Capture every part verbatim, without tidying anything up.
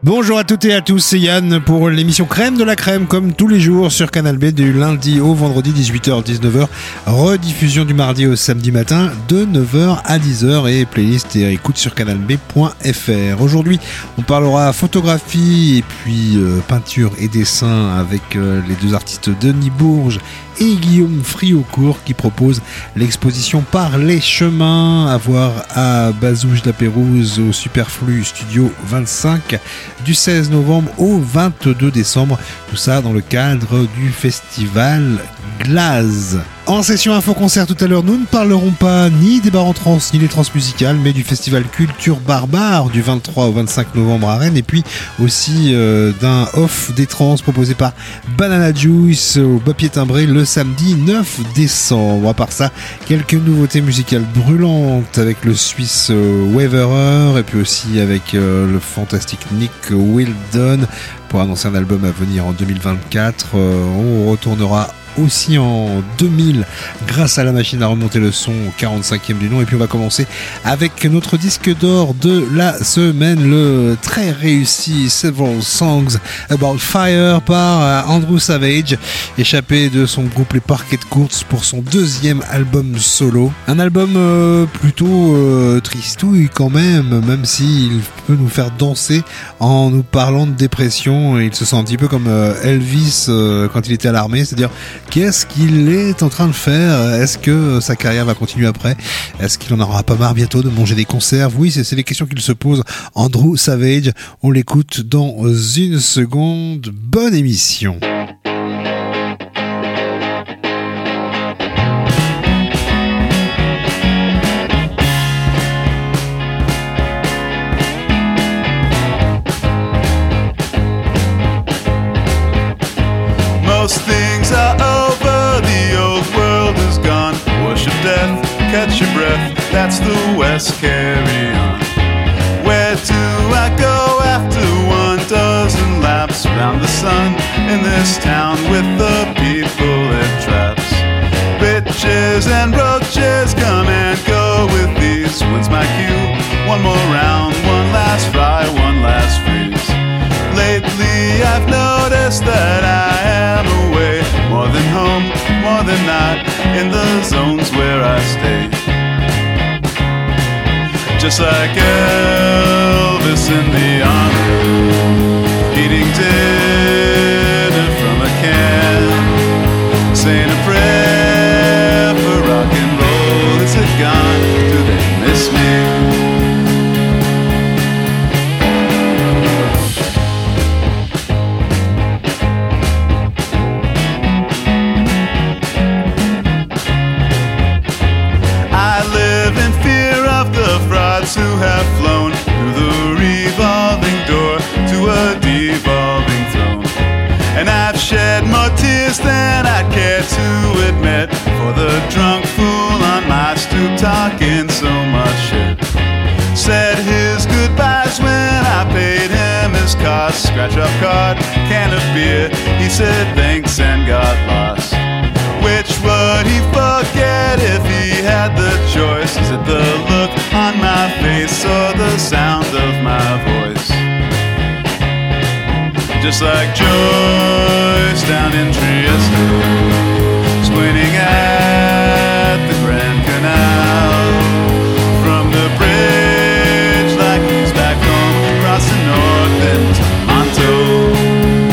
Bonjour à toutes et à tous, c'est Yann pour l'émission Crème de la Crème, comme tous les jours sur Canal B, du lundi au vendredi, dix-huit heures dix-neuf heures, rediffusion du mardi au samedi matin de neuf heures à dix heures et playlist et écoute sur canal b point f r. Aujourd'hui, on parlera photographie et puis euh, peinture et dessin avec euh, les deux artistes Denis Bourges et Guillaume Friaucourt qui proposent l'exposition Par les chemins à voir à Bazouge la Pérouse au Superflu Studio vingt-cinq du seize novembre au vingt-deux décembre. Tout ça dans le cadre du festival Glaze. En session info-concert tout à l'heure, nous ne parlerons pas ni des bars en trans ni des trans musicales, mais du festival Culture Barbare du vingt-trois au vingt-cinq novembre à Rennes, et puis aussi euh, d'un off des trans proposé par Banana Juice au papier timbré le samedi neuf décembre. À part ça, quelques nouveautés musicales brûlantes avec le Suisse euh, Waverer et puis aussi avec euh, le fantastique Nick Wildon pour annoncer un album à venir en deux mille vingt-quatre. Euh, on retournera aussi en deux mille grâce à la machine à remonter le son au quarante-cinquième du nom, et puis on va commencer avec notre disque d'or de la semaine, le très réussi Several Songs About Fire par Andrew Savage, échappé de son groupe Les Parquets de Courts pour son deuxième album solo, un album euh, plutôt euh, tristouille quand même, même s'il peut nous faire danser en nous parlant de dépression. Il se sent un petit peu comme euh, Elvis euh, quand il était à l'armée, c'est-à-dire qu'est-ce qu'il est en train de faire? Est-ce que sa carrière va continuer après? Est-ce qu'il en aura pas marre bientôt de manger des conserves? Oui, c'est, c'est les questions qu'il se pose, Andrew Savage. On l'écoute dans une seconde. Bonne émission. Most things are over, the old world is gone. Worship death, catch your breath, that's the West, carry on. Where do I go after one dozen laps round the sun in this town with the people it traps? Bitches and roaches come and go with these. When's my cue? One more round, one last fry, one last freeze. Lately I've noticed that I am away, more than home, more than not, in the zones where I stay. Just like Elvis in the army, eating dinner from a can, saying a prayer for rock and roll. Is it gone? Do they miss me? Who have flown through the revolving door to a devolving throne. And I've shed more tears than I care to admit for the drunk fool on my stoop talking so much shit. Said his goodbyes when I paid him his cost. Scratch up card, can of beer, he said thanks and got lost. Which would he forget if he had the choice? Is it the look on my face or the sound of my voice? Just like Joyce down in Trieste, squinting at the Grand Canal, from the bridge like he's back home, crossing north into Monto.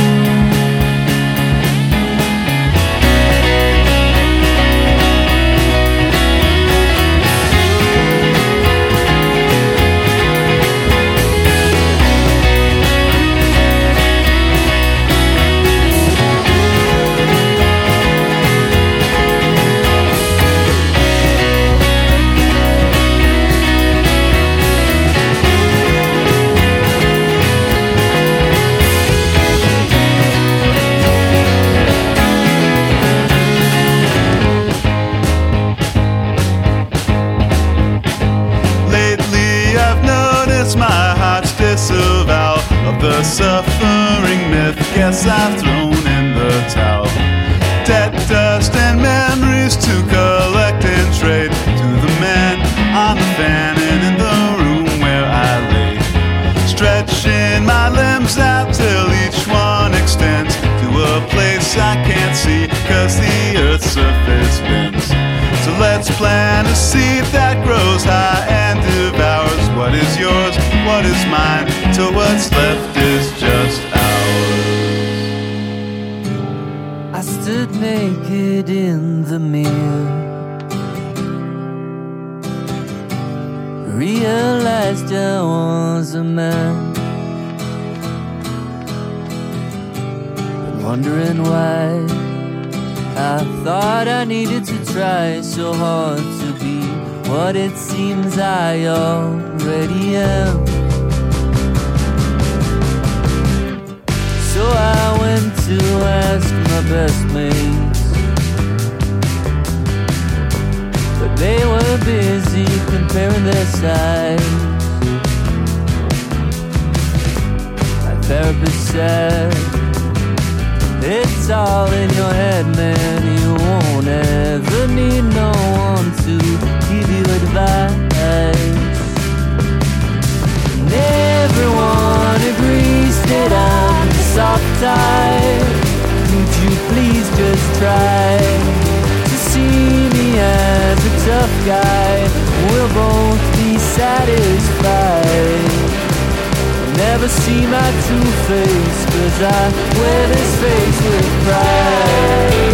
Disavow of the suffering myth, guess I've thrown in the towel. Debt, dust, and memories to collect and trade to the man on the fan and in the room where I lay, stretching my limbs arms out till each one extends to a place I can't see, cause the earth's surface bends. So let's plant a seed that grows high and devours what is yours, what is mine, till what's left is just ours. I stood naked in the mirror, realized I was a man, and wondering why I thought I needed to try so hard to be what it seems I already am. So I went to ask my best mates, but they were busy comparing their size. My therapist said, it's all in your head, man. You won't ever need no one to give you advice. And everyone agrees that I'm soft type. Could you please just try to see me as a tough guy? We'll both be satisfied. Never see my true face, cause I wear this face with pride.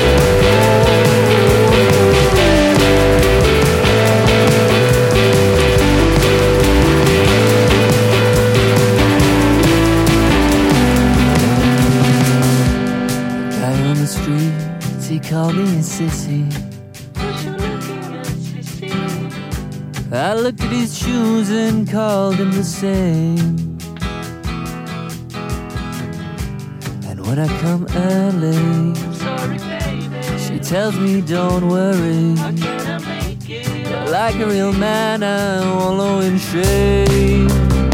The guy on the street, he called me a sissy. I looked at his shoes and called him the same. When I come early, sorry, baby, she tells me don't worry. I'm gonna make it. But like a real man, I wallow in shame.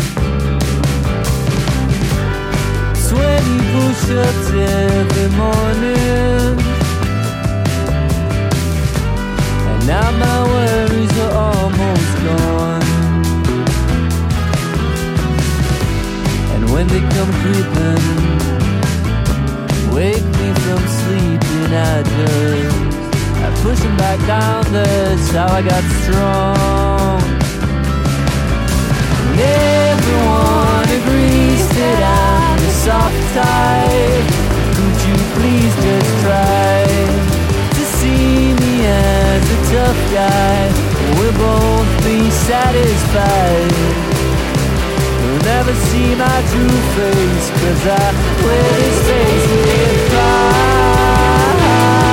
Sweaty push-ups every morning, and now my worries are almost gone. And when they come creeping, wake me from sleeping, I just I push them back down, that's how I got strong. And everyone agrees that I'm the soft type. Could you please just try to see me as a tough guy? We'll both be satisfied. You'll never see my true face, cause I wear this face with pride.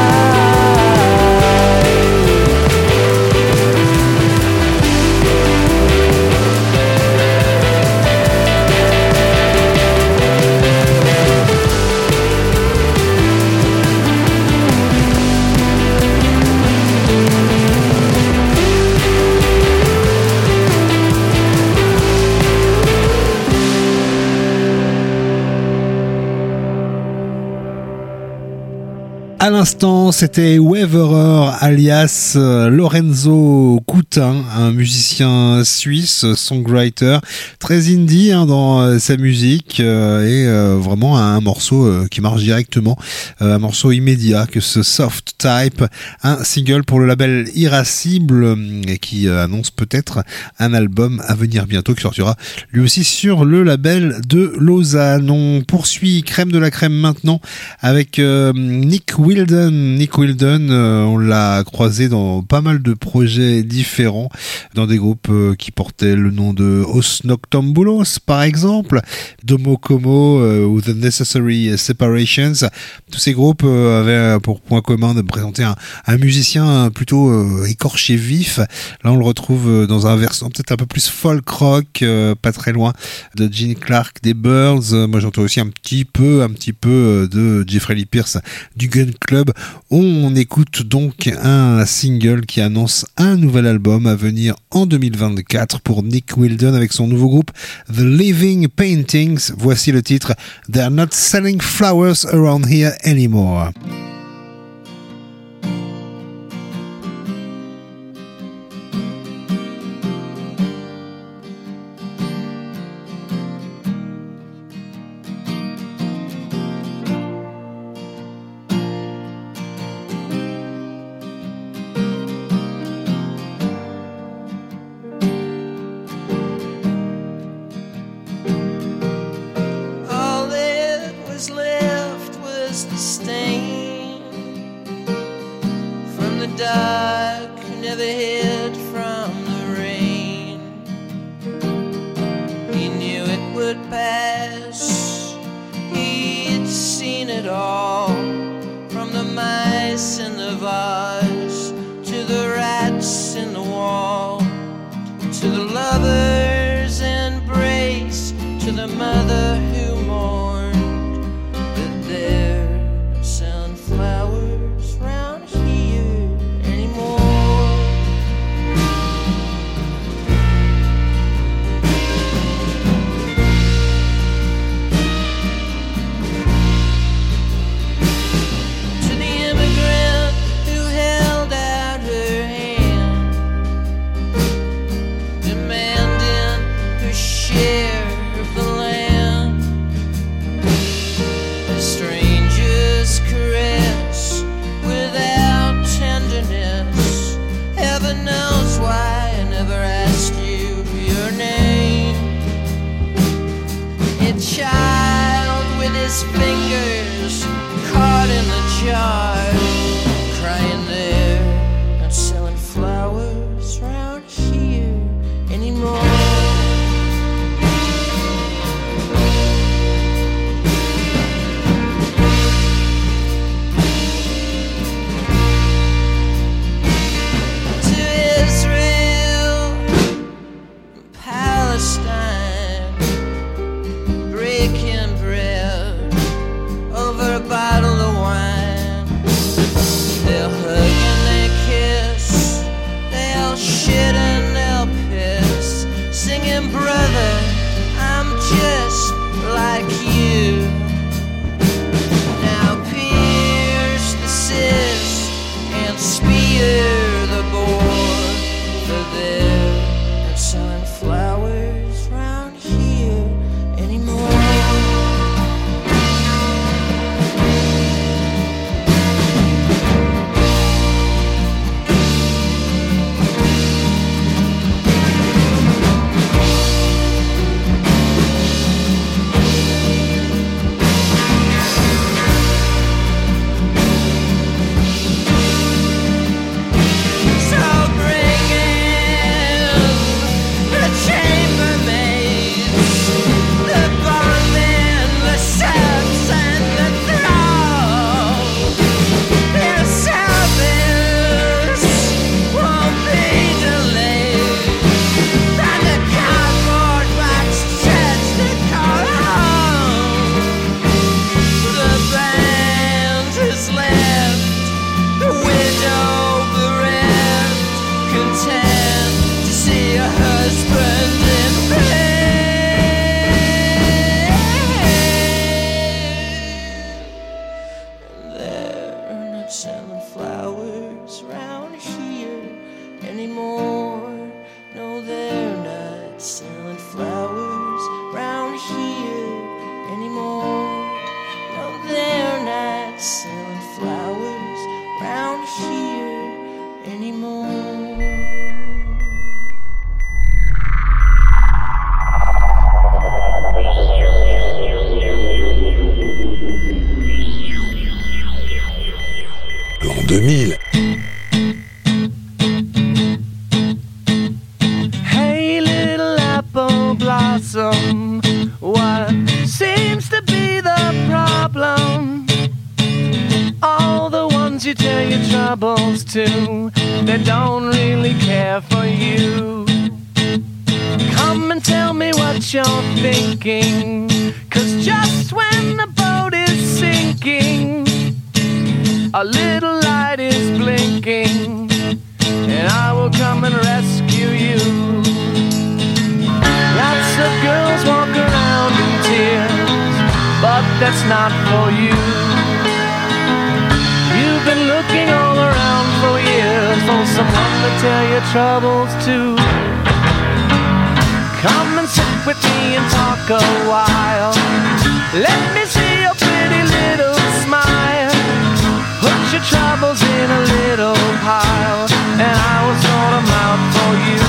À l'instant, c'était Waverer alias Lorenzo Coutin, un musicien suisse, songwriter, très indie hein, dans sa musique euh, et euh, vraiment un morceau euh, qui marche directement, euh, un morceau immédiat que ce Soft Type, un single pour le label Irascible et qui euh, annonce peut-être un album à venir bientôt qui sortira lui aussi sur le label de Lausanne. On poursuit crème de la crème maintenant avec euh, Nick Wilden. Nick Wilden, euh, on l'a croisé dans pas mal de projets différents, dans des groupes euh, qui portaient le nom de Os Noctambulos, par exemple, Domo Como euh, ou The Necessary Separations. Tous ces groupes euh, avaient pour point commun de présenter un, un musicien plutôt euh, écorché vif. Là, on le retrouve dans un versant peut-être un peu plus folk rock, euh, pas très loin de Gene Clark des Birds. Moi, j'entends aussi un petit peu, un petit peu de Jeffrey Lee Pierce du Gun Club. On écoute donc un single qui annonce un nouvel album à venir en deux mille vingt-quatre pour Nick Wilden avec son nouveau groupe The Living Paintings. Voici le titre They're Not Selling Flowers Around Here Anymore. deux mille. Hey little apple blossom, what seems to be the problem? All the ones you tell your troubles to, they don't really care for you. Come and tell me what you're thinking, 'cause just when the boat is sinking, a little light is blinking, and I will come and rescue you. Lots of girls walk around in tears, but that's not for you. You've been looking all around for years for someone to tell your troubles to. Come and sit with me and talk a while. Let me see your pretty little smile. Put your troubles in a little pile, and I will sort them out for you.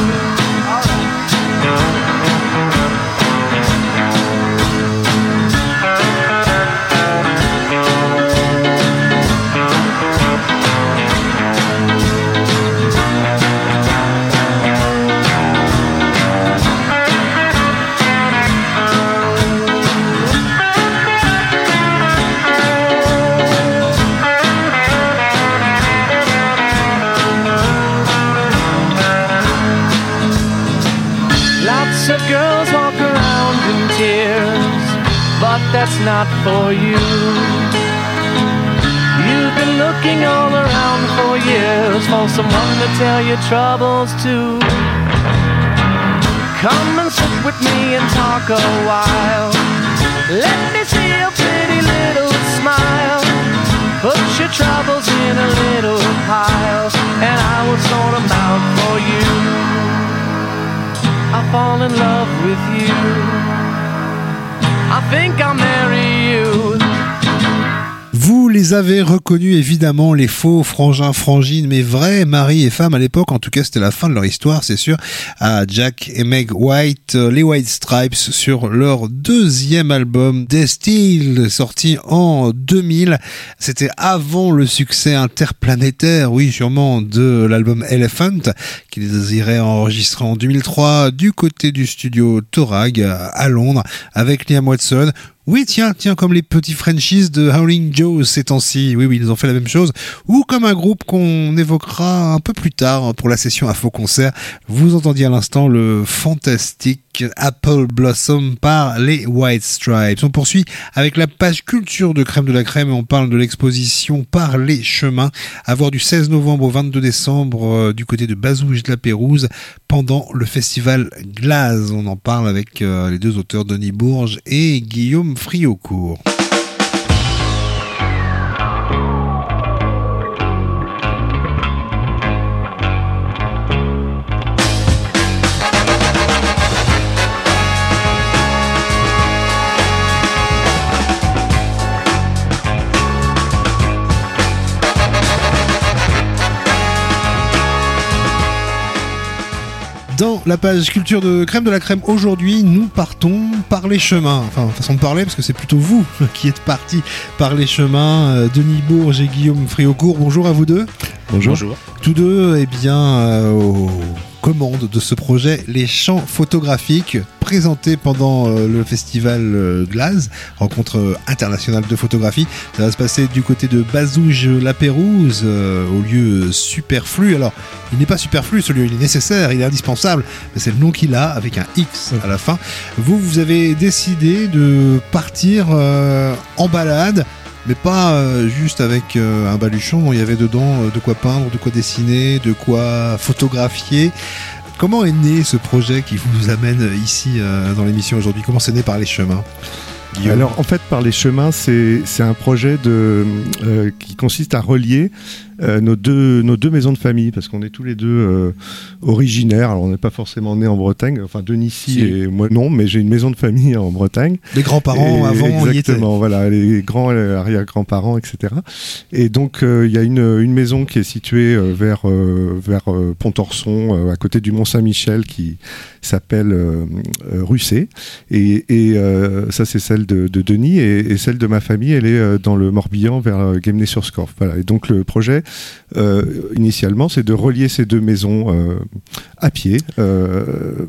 Lots of girls walk around in tears, but that's not for you. You've been looking all around for years for someone to tell your troubles to. Come and sit with me and talk a while. Let me see your pretty little smile. Put your troubles in a little pile, and I will sort them out for you. I fall in love with you. I think I'll marry you. Vous les avez reconnus évidemment, les faux frangins, frangines, mais vrais maris et femmes à l'époque, en tout cas c'était la fin de leur histoire, c'est sûr, à Jack et Meg White, les White Stripes, sur leur deuxième album Destil, sorti en deux mille. C'était avant le succès interplanétaire, oui sûrement, de l'album Elephant, qu'ils désiraient enregistrer en deux mille trois du côté du studio Torag à Londres avec Liam Watson. Oui, tiens, tiens, comme les petits Frenchies de Howling Joe ces temps-ci. Oui, oui, ils ont fait la même chose. Ou comme un groupe qu'on évoquera un peu plus tard pour la session à faux concert. Vous entendiez à l'instant le fantastique Apple Blossom par les White Stripes. On poursuit avec la page culture de Crème de la Crème et on parle de l'exposition Par les chemins à voir du seize novembre au vingt-deux décembre euh, du côté de Bazouges-la-Pérouse pendant le festival Glaze. On en parle avec euh, les deux auteurs Denis Bourges et Guillaume Friocourt. Dans la page culture de Crème de la Crème, aujourd'hui, nous partons par les chemins. Enfin, façon de parler, parce que c'est plutôt vous qui êtes partis par les chemins. Euh, Denis Bourges et Guillaume Friocourt, bonjour à vous deux. Bonjour. Bonjour. Tous deux, eh bien, euh, aux commandes de ce projet, les champs photographiques présentés pendant euh, le festival euh, Glaze, rencontre internationale de photographie. Ça va se passer du côté de Bazouges-la-Pérouse, euh, au lieu superflu. Alors, il n'est pas superflu, ce lieu, il est nécessaire, il est indispensable, mais c'est le nom qu'il a, avec un X à la fin. Vous, vous avez décidé de partir euh, en balade, mais pas euh, juste avec euh, un baluchon. Non, il y avait dedans euh, de quoi peindre, de quoi dessiner, de quoi photographier. Comment est né ce projet qui vous amène ici euh, dans l'émission aujourd'hui? Comment c'est né Par les chemins, Guillaume? Alors en fait, Par les chemins, c'est, c'est un projet de, euh, qui consiste à relier euh, nos, deux, nos deux maisons de famille, parce qu'on est tous les deux euh, originaires. Alors on n'est pas forcément nés en Bretagne, enfin Denis ici si. Et moi non, mais j'ai une maison de famille en Bretagne. Les grands-parents et, avant exactement, y étaient. Voilà, les grands arrière-grands-parents, et cetera. Et donc il euh, y a une, une maison qui est située euh, vers, euh, vers euh, Pontorson, euh, à côté du Mont-Saint-Michel, qui s'appelle euh, euh, Russé. Et, et euh, ça c'est celle de, de Denis, et, et celle de ma famille, elle est euh, dans le Morbihan, vers euh, Guémené-sur-Scorff. Voilà. Et donc le projet, euh, initialement, c'est de relier ces deux maisons euh, à pied, euh,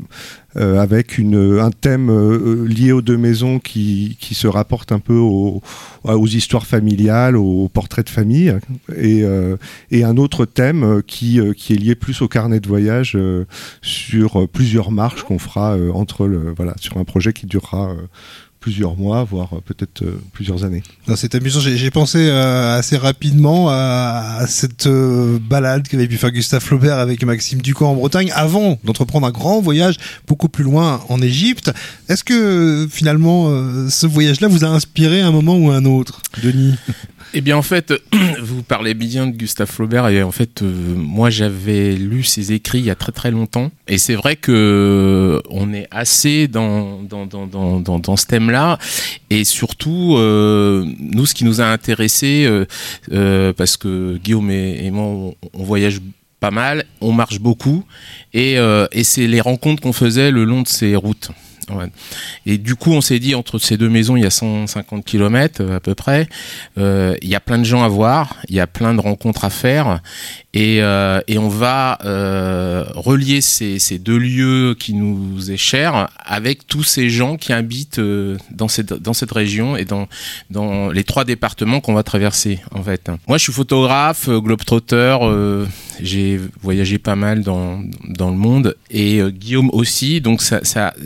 euh, avec une, un thème euh, lié aux deux maisons qui, qui se rapporte un peu aux, aux histoires familiales, aux portraits de famille, et, euh, et un autre thème qui, qui est lié plus au carnet de voyage euh, sur plusieurs marches qu'on fera euh, entre le, voilà, sur un projet qui durera euh, plusieurs mois, voire euh, peut-être euh, plusieurs années. Non, c'est amusant, j'ai, j'ai pensé euh, assez rapidement à, à cette euh, balade qu'avait pu faire Gustave Flaubert avec Maxime Ducamp en Bretagne avant d'entreprendre un grand voyage beaucoup plus loin en Égypte. Est-ce que finalement euh, ce voyage-là vous a inspiré à un moment ou à un autre, Denis? Eh bien, en fait, vous parlez bien de Gustave Flaubert, et en fait, euh, moi, j'avais lu ses écrits il y a très très longtemps, et c'est vrai que euh, on est assez dans dans dans dans dans, dans ce thème-là, et surtout, euh, nous, ce qui nous a intéressé, euh, euh, parce que Guillaume et, et moi, on, on voyage pas mal, on marche beaucoup, et euh, et c'est les rencontres qu'on faisait le long de ces routes. Ouais. Et du coup, on s'est dit, entre ces deux maisons, il y a cent cinquante kilomètres à peu près. Euh, il y a plein de gens à voir, il y a plein de rencontres à faire, et, euh, et on va euh, relier ces, ces deux lieux qui nous est chers avec tous ces gens qui habitent euh, dans cette dans cette région et dans dans les trois départements qu'on va traverser en fait. Moi, je suis photographe, globetrotter, euh, j'ai voyagé pas mal dans dans le monde, et euh, Guillaume aussi, donc ça ça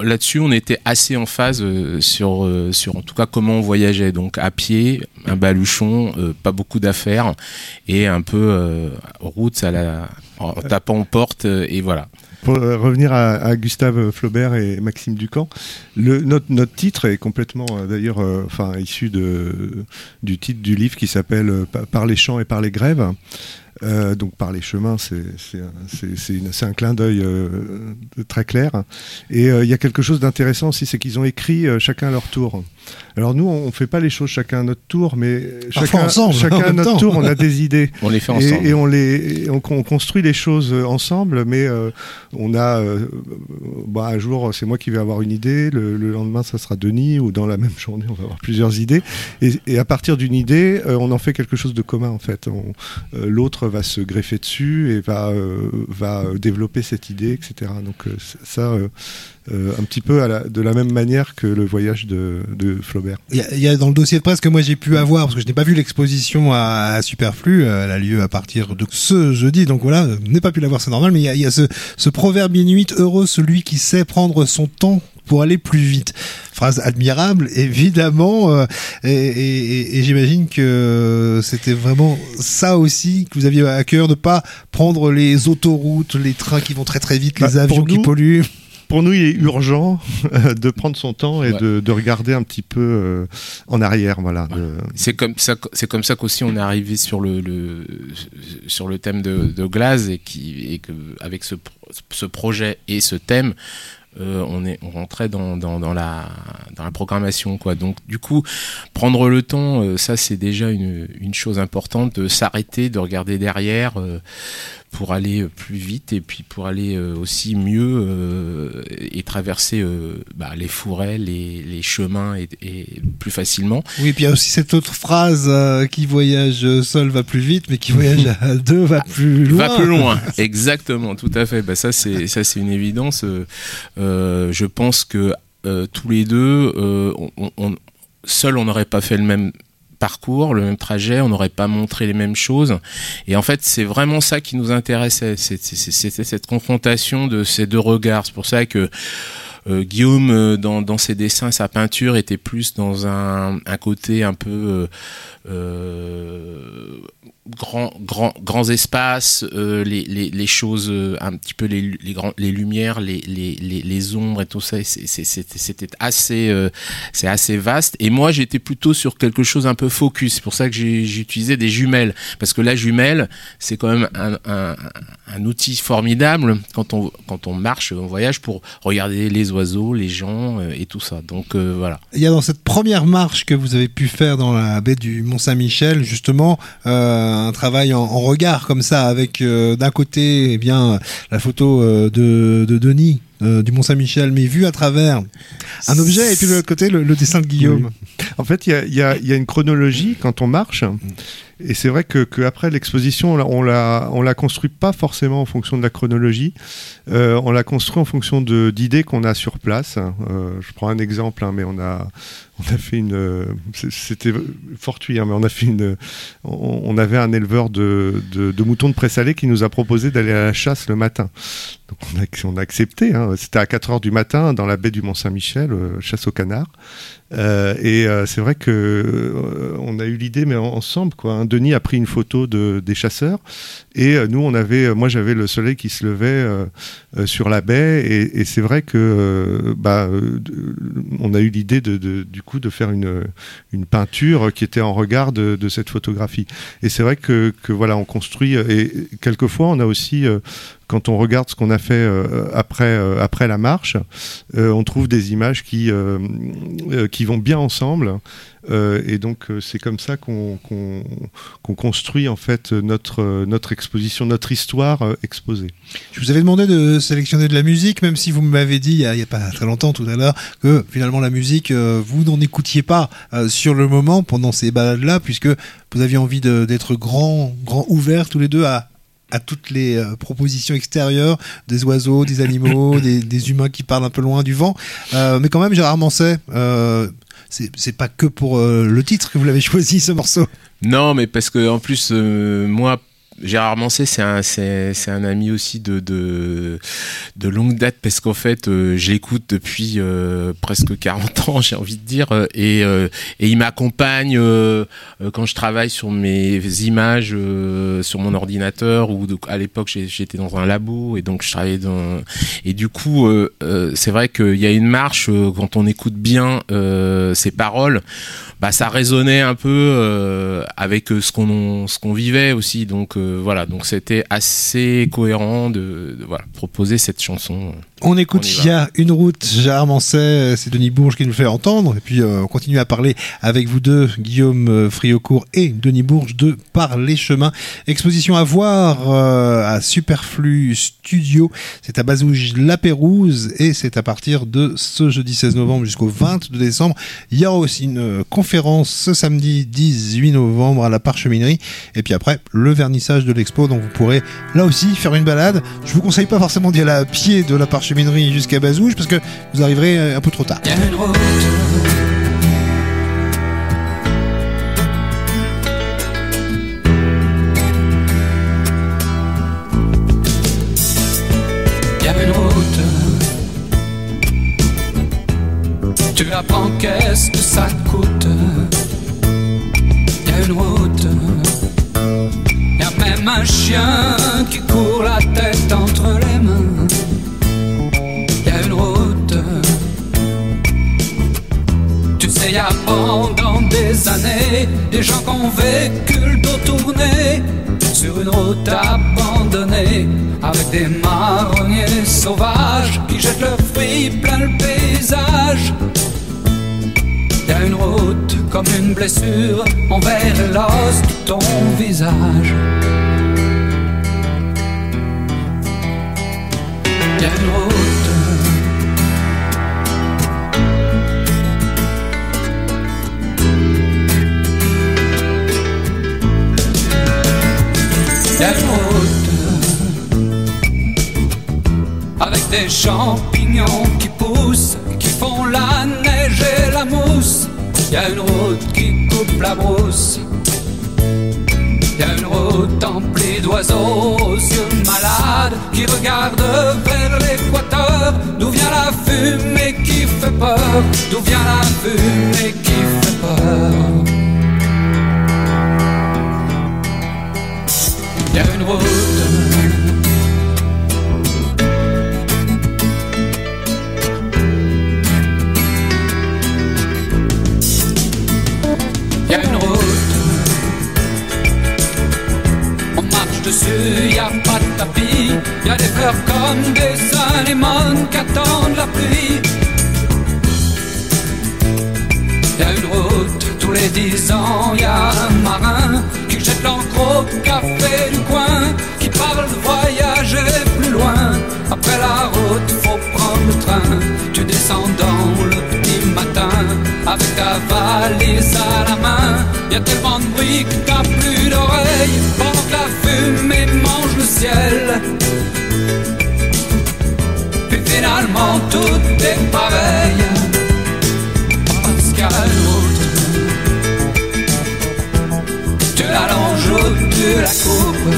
là-dessus, on était assez en phase euh, sur, euh, sur, en tout cas, comment on voyageait. Donc, à pied, un baluchon, euh, pas beaucoup d'affaires, et un peu euh, route à la, en tapant aux portes, euh, et voilà. Pour euh, revenir à, à Gustave Flaubert et Maxime Ducamp, le, notre, notre titre est complètement, euh, d'ailleurs, euh, enfin, issu de, du titre du livre qui s'appelle euh, Par les champs et par les grèves. Euh, donc par les chemins, c'est, c'est, c'est, c'est, une, c'est un clin d'œil euh, très clair. Et il euh, y a quelque chose d'intéressant aussi, c'est qu'ils ont écrit euh, chacun à leur tour. Alors nous, on ne fait pas les choses chacun à notre tour, mais chacun, ensemble, chacun à notre temps. tour, on a des idées. On les fait ensemble. Et, et on, les, et on, on construit les choses ensemble, mais euh, on a... Euh, bah, un jour, c'est moi qui vais avoir une idée, le, le lendemain, ça sera Denis, ou dans la même journée, on va avoir plusieurs idées. Et, et à partir d'une idée, euh, on en fait quelque chose de commun, en fait. On, euh, l'autre va se greffer dessus et va, euh, va développer cette idée, et cetera. Donc euh, ça... Euh, Euh, un petit peu à la, de la même manière que le voyage de, de Flaubert. Il y, a, il y a dans le dossier de presse que moi j'ai pu avoir, parce que je n'ai pas vu l'exposition à, à Superflu, elle a lieu à partir de ce jeudi, donc voilà, je n'ai pas pu la voir, c'est normal, mais il y a, il y a ce, ce proverbe inuit, heureux celui qui sait prendre son temps pour aller plus vite. Phrase admirable, évidemment, euh, et, et, et j'imagine que c'était vraiment ça aussi que vous aviez à cœur, de pas prendre les autoroutes, les trains qui vont très très vite, les bah, avions qui nous, polluent. Pour nous, il est urgent euh, de prendre son temps et ouais. de, de regarder un petit peu euh, en arrière, voilà. Ouais. De... C'est comme ça, c'est comme ça qu'aussi on est arrivé sur le, le sur le thème de, de Glaze et qui et que avec ce ce projet et ce thème. Euh, on est on rentrait dans dans dans la dans la programmation, quoi. Donc du coup prendre le temps, euh, ça c'est déjà une une chose importante, de s'arrêter, de regarder derrière euh, pour aller plus vite et puis pour aller euh, aussi mieux euh, et traverser euh, bah, les forêts, les les chemins et, et plus facilement. Oui, et puis il y a aussi cette autre phrase euh, qui voyage seul va plus vite, mais qui voyage à deux va plus loin. Va plus loin, exactement, tout à fait. Bah ça c'est ça c'est une évidence. Euh, euh, je pense que euh, tous les deux, euh, on, on, seul on n'aurait pas fait le même parcours, le même trajet, on n'aurait pas montré les mêmes choses. Et en fait, c'est vraiment ça qui nous intéressait, c'était cette confrontation de ces deux regards. C'est pour ça que Euh, Guillaume, euh, dans, dans ses dessins, sa peinture était plus dans un, un côté un peu euh, euh, grand, grand, grands espaces, euh, les, les, les choses, euh, un petit peu les, les, grands, les lumières, les, les, les, les ombres et tout ça. C'est, c'est, c'était, c'était assez, euh, c'est assez vaste. Et moi, j'étais plutôt sur quelque chose un peu focus. C'est pour ça que j'ai, j'ai utilisé des jumelles, parce que la jumelle, c'est quand même un, un, un outil formidable quand on, quand on marche, on voyage, pour regarder les oiseaux, les gens euh, et tout ça. Donc euh, voilà. Il y a dans cette première marche que vous avez pu faire dans la baie du Mont-Saint-Michel, justement, euh, un travail en, en regard comme ça, avec euh, d'un côté, eh bien, la photo euh, de, de Denis euh, du Mont-Saint-Michel, mais vu à travers un objet, et puis de l'autre côté, le, le dessin de Guillaume. Oui. En fait, il y a, y, a, y a une chronologie quand on marche. Et c'est vrai que, que après l'exposition, on l'a, on l'a construit pas forcément en fonction de la chronologie. Euh, on l'a construit en fonction de, d'idées qu'on a sur place. Euh, je prends un exemple, hein, mais on a, on a fait une, c'était fortuit, hein, mais on a fait une, on, on avait un éleveur de, de, de moutons de présalé qui nous a proposé d'aller à la chasse le matin. Donc on a, on a accepté. Hein. C'était à quatre heures du matin dans la baie du Mont-Saint-Michel, euh, chasse au canard. Euh, et euh, c'est vrai que euh, on a eu l'idée, mais ensemble, quoi. Hein. Denis a pris une photo de, des chasseurs, et euh, nous, on avait, moi, j'avais le soleil qui se levait euh, euh, sur la baie, et, et c'est vrai que, euh, bah, euh, on a eu l'idée de, de, du coup, de faire une, une peinture qui était en regard de, de cette photographie. Et c'est vrai que, que voilà, on construit, et quelquefois, on a aussi euh, quand on regarde ce qu'on a fait euh, après, euh, après la marche, euh, on trouve des images qui, euh, euh, qui vont bien ensemble. Euh, et donc, euh, c'est comme ça qu'on, qu'on, qu'on construit en fait notre, euh, notre exposition, notre histoire euh, exposée. Je vous avais demandé de sélectionner de la musique, même si vous m'avez dit il n'y a, a pas très longtemps tout à l'heure que finalement la musique, euh, vous n'en écoutiez pas euh, sur le moment pendant ces balades-là, puisque vous aviez envie de, d'être grand, grand ouverts tous les deux à à toutes les euh, propositions extérieures, des oiseaux, des animaux, des, des humains qui parlent un peu loin du vent. Euh, mais quand même, Gérard Manset, euh, c'est, c'est pas que pour euh, le titre que vous l'avez choisi, ce morceau. Non, mais parce que en plus, euh, moi, Gérard Manset, c'est un, c'est, c'est un ami aussi de, de, de longue date parce qu'en fait, euh, je l'écoute depuis euh, presque quarante ans, j'ai envie de dire, et, euh, et il m'accompagne euh, quand je travaille sur mes images euh, sur mon ordinateur ou de, à l'époque j'ai, j'étais dans un labo et donc je travaillais dans et du coup euh, euh, c'est vrai qu'il y a une marche euh, quand on écoute bien euh, ces paroles. Bah, ça résonnait un peu euh, avec ce qu'on ce qu'on vivait aussi, donc euh, voilà, donc c'était assez cohérent de, de voilà proposer cette chanson. On écoute Il y, y a une route, Gérard Manset, c'est Denis Bourges qui nous le fait entendre, et puis euh, on continue à parler avec vous deux, Guillaume Friocourt et Denis Bourges, de Par les chemins. Exposition à voir euh, à Superflu Studio, c'est à Bazouges-la-Pérouse, et c'est à partir de ce jeudi seize novembre jusqu'au vingt-deux décembre. Il y aura aussi une conférence ce samedi dix-huit novembre à la Parcheminerie, et puis après le vernissage de l'expo, donc vous pourrez là aussi faire une balade. Je vous conseille pas forcément d'y aller à pied de la Parcheminerie jusqu'à Bazouges parce que vous arriverez un peu trop tard. Il y a une route, il y a une route, tu apprends qu'est-ce que ça coûte. Il y a une route, il y a même un chien qui court la tête entre les mains. Une route, tu sais, il y a pendant des années des gens qui ont vécu le dos tourné sur une route abandonnée avec des marronniers sauvages qui jettent leurs fruits plein le paysage. Il y a une route comme une blessure envers l'os de ton visage. Il y a une route, il y a une route avec des champignons qui poussent, qui font la neige et la mousse. Il y a une route qui coupe la brousse. Il y a une route emplie d'oiseaux aux yeux malades qui regardent vers l'équateur. D'où vient la fumée qui fait peur? D'où vient la fumée qui fait peur? Il y a une route, il y a une route, on marche dessus, y a pas de tapis, y a des fleurs comme des anémones qui attendent la pluie. Y a une route, tous les dix ans, y a un marin qui jette l'encre au café du coin, qui parle de voyager plus loin. Après la route, faut prendre le train. Tu descends dans le petit matin avec ta valise à la main. Y a tellement de bruit que t'as plus d'oreilles pendant que la fumée mange le ciel. Puis finalement tout est pareil, parce qu'à l'autre tu l'allonges ou tu la coupes.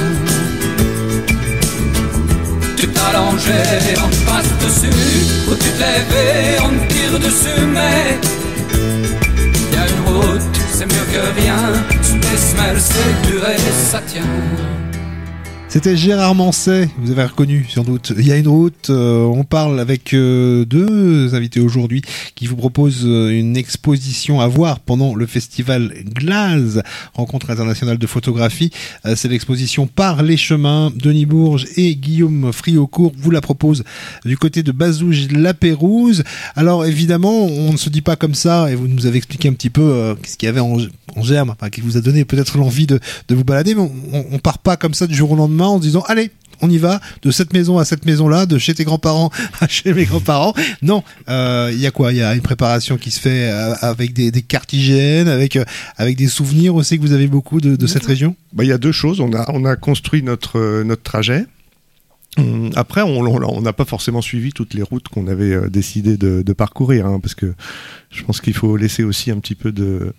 Tu t'allongeais, on te passe dessus, ou tu te lèvais, on te tire dessus. Mais y a une route, c'est mieux que rien. Sous tes semelles, c'est dur et ça tient. C'était Gérard Manset, vous avez reconnu sans doute. Il y a une route, euh, on parle avec euh, deux invités aujourd'hui qui vous proposent euh, une exposition à voir pendant le festival Glaze, rencontre internationale de photographie. Euh, c'est l'exposition Par les chemins. Denis Bourges et Guillaume Friocourt vous la proposent du côté de Bazouges-la-Pérouse. Alors évidemment, on ne se dit pas comme ça, et vous nous avez expliqué un petit peu euh, ce qu'il y avait en, en germe, enfin, qui vous a donné peut-être l'envie de, de vous balader, mais on, on part pas comme ça du jour au lendemain en se disant allez, on y va de cette maison à cette maison-là, de chez tes grands-parents à chez mes grands-parents. Non, il euh, y a quoi? Il y a une préparation qui se fait euh, avec des, des cartes hygiène, avec euh, avec des souvenirs aussi que vous avez beaucoup de, de cette région. Bah, il y a deux choses. On a on a construit notre euh, notre trajet. Après, on n'a pas forcément suivi toutes les routes qu'on avait euh, décidé de, de parcourir, hein, parce que je pense qu'il faut laisser aussi un petit peu de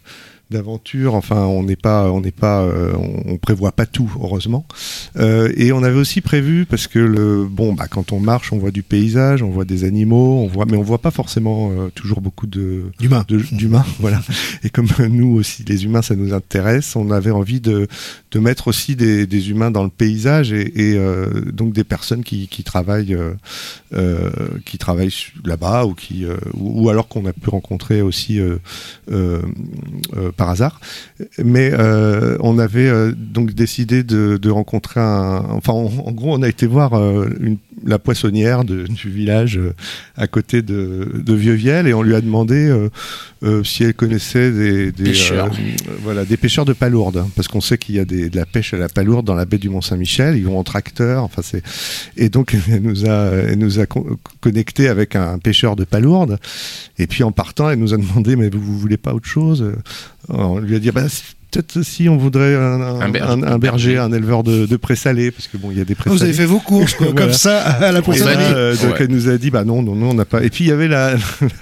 d'aventure. Enfin, on n'est pas, on n'est pas, euh, on, on prévoit pas tout, heureusement. Euh, et on avait aussi prévu parce que le, bon, bah, quand on marche, on voit du paysage, on voit des animaux, on voit, mais on voit pas forcément euh, toujours beaucoup de D'humains. de- d'humains, voilà. Et comme nous aussi, les humains, ça nous intéresse, on avait envie de de mettre aussi des, des humains dans le paysage et, et euh, donc des personnes qui, qui travaillent euh, euh, qui travaillent su- là-bas ou qui euh, ou, ou alors qu'on a pu rencontrer aussi euh, euh, euh, par hasard. Mais euh, on avait euh, donc décidé de, de rencontrer un. Enfin, en, en gros, on a été voir euh, une, la poissonnière de, du village euh, à côté de, de Vieux-Viel et on lui a demandé euh, euh, si elle connaissait des, des Pêcheurs. euh, voilà, des pêcheurs de palourde, hein, parce qu'on sait qu'il y a des, de la pêche à la palourde dans la baie du Mont-Saint-Michel. Ils vont en tracteur. Enfin, c'est et donc elle nous a, elle nous a con- connecté avec un pêcheur de palourde. Et puis en partant, elle nous a demandé mais vous, vous voulez pas autre chose? Alors, on lui a dit bah, si- peut-être si on voudrait un, un, Un berger. un- un berger, un éleveur de, de présalés, parce que bon, il y a des Ah, présalés. vous avez fait vos courses, quoi, Voilà. comme ça, à la Et poissonnerie. là, euh, donc Ouais. elle nous a dit bah non non non on n'a pas. Et puis il y avait la,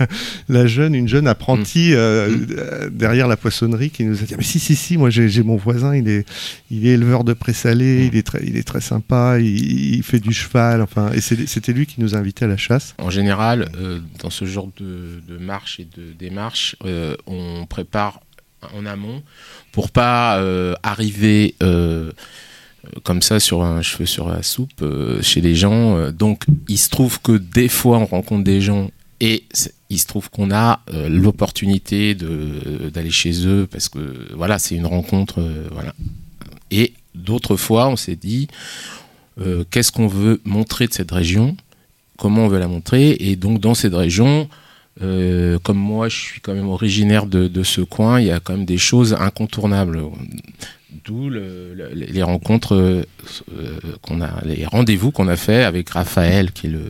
la jeune une jeune apprentie euh, Mm. euh, derrière la poissonnerie qui nous a dit mais si si si moi j'ai j'ai mon voisin il est il est éleveur de présalés, Mm. il est très il est très sympa, il, il fait du cheval enfin et c'est- c'était lui qui nous a invités à la chasse. En général, euh, dans ce genre de, de marche et de démarche, euh, on prépare en amont pour pas euh, arriver euh, comme ça sur un cheveu sur la soupe euh, chez les gens. Euh, donc, il se trouve que des fois, on rencontre des gens et c'est- il se trouve qu'on a euh, l'opportunité de d'aller chez eux parce que voilà, c'est une rencontre. Euh, voilà. Et d'autres fois, on s'est dit euh, qu'est-ce qu'on veut montrer de cette région, comment on veut la montrer, et donc dans cette région, euh, comme moi je suis quand même originaire de, de ce coin, il y a quand même des choses incontournables. D'où le- le- les rencontres euh, euh, qu'on a, les rendez-vous qu'on a fait avec Raphaël, qui est le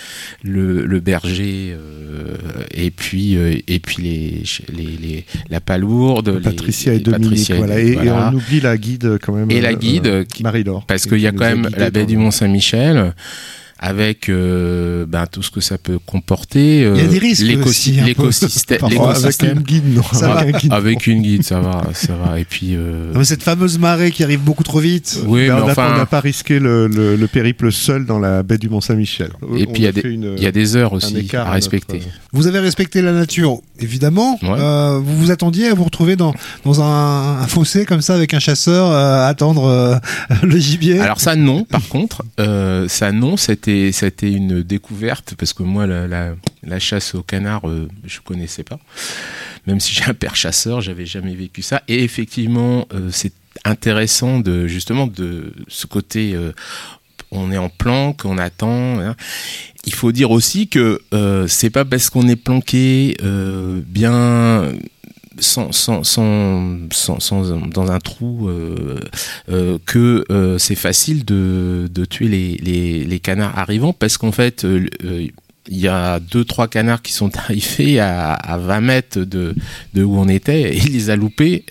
le, le berger, euh, et puis euh, et puis les les, les la palourde, les- Patricia les et Dominique Patricia voilà et, et voilà. on oublie la guide quand même. Et la euh, guide, euh, qui- Marie-Laure. Parce qui- qu'il y a qui quand nous même guidés la baie dans du le- Mont-Saint-Michel, avec euh, ben, tout ce que ça peut comporter. euh, Il y a des risques l'écosi- aussi, un peu. l'écosystème- Parfois, Avec l'écosystème. une guide non. Ça avec va. un guide, Avec une guide, ça va, ça va. Et puis, euh, Non, mais cette fameuse marée qui arrive beaucoup trop vite. oui, Ben, mais on n'a enfin, on n'a pas risqué le, le, le périple seul dans la baie du Mont-Saint-Michel. Et On puis, il y a fait des- une- il y a des heures un aussi écart à à respecter. notre- Vous avez respecté la nature, évidemment. Ouais. Euh, vous vous attendiez à vous retrouver dans, dans un, un fossé comme ça avec un chasseur euh, à attendre euh, le gibier. Alors ça non, par contre, euh, ça non, c'était c'était une découverte parce que moi la, la, la chasse au canard, euh, je connaissais pas. Même si j'ai un père chasseur, j'avais jamais vécu ça. Et effectivement, euh, c'est intéressant de justement de ce côté. Euh, on est en planque, on attend. Hein. Il faut dire aussi que euh, c'est pas parce qu'on est planqué euh, bien. Sans, sans, sans, sans, sans- dans un trou euh, euh, que euh, c'est facile de, de tuer les, les, les canards arrivants parce qu'en fait euh, euh, il y a deux trois canards qui sont arrivés à, à vingt mètres de, de où on était et il les a loupés